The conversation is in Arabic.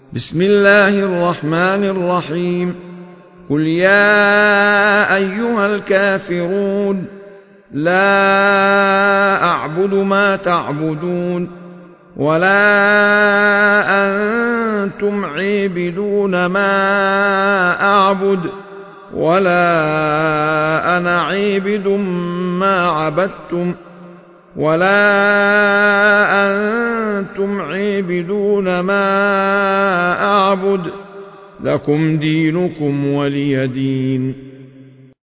بسم الله الرحمن الرحيم. قل يا أيها الكافرون لا أعبد ما تعبدون ولا أنتم عابدون ما أعبد ولا أنا عابد ما عبدتم ولا أنتم عابدون ما أعبد لكم دينكم ولي دين.